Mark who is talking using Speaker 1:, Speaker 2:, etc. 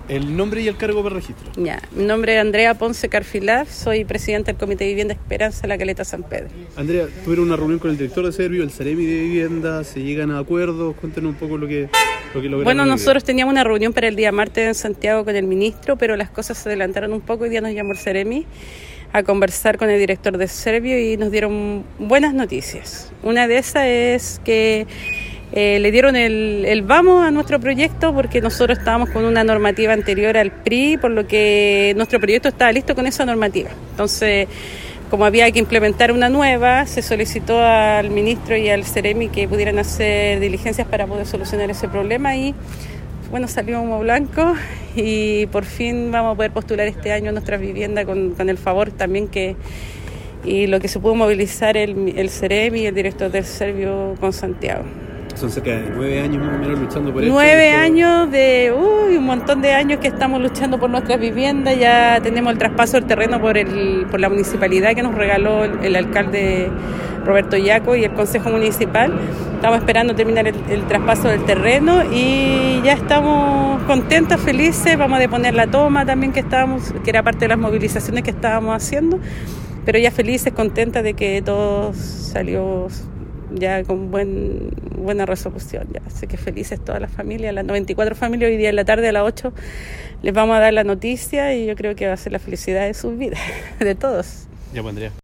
Speaker 1: El nombre y el cargo para registro.
Speaker 2: Ya, mi nombre es Andrea Ponce Carfilar, soy presidenta del Comité de Vivienda Esperanza de la Caleta San Pedro.
Speaker 1: Andrea, tuvieron una reunión con el director de Servio, el Ceremi de Vivienda, se llegan a acuerdos, cuéntanos un poco lo que lograron.
Speaker 2: Bueno, nosotros teníamos una reunión para el día martes en Santiago con el ministro, pero las cosas se adelantaron un poco. Hoy día nos llamó el Ceremi a conversar con el director de Servio y nos dieron buenas noticias. Una de esas es que le dieron el vamos a nuestro proyecto porque nosotros estábamos con una normativa anterior al PRI, por lo que nuestro proyecto estaba listo con esa normativa. Entonces, como había que implementar una nueva, se solicitó al ministro y al Ceremi que pudieran hacer diligencias para poder solucionar ese problema y bueno, salió humo blanco y por fin vamos a poder postular este año nuestra vivienda con el favor también y lo que se pudo movilizar el Ceremi y el director del Servio con Santiago.
Speaker 1: Son cerca de 9 años más o menos luchando por esto.
Speaker 2: 9 años un montón de años que estamos luchando por nuestras viviendas. Ya tenemos el traspaso del terreno por la municipalidad que nos regaló el alcalde Roberto Yaco y el Consejo Municipal. Estamos esperando terminar el traspaso del terreno y ya estamos contentas, felices. Vamos a deponer la toma también que era parte de las movilizaciones que estábamos haciendo, pero ya felices, contentas de que todo salió ya con buena resolución. Ya. Así que felices todas las familias, las 94 familias. Hoy día en la tarde a las 8 les vamos a dar la noticia y yo creo que va a ser la felicidad de sus vidas, de todos.
Speaker 1: Ya, pues, Andrea.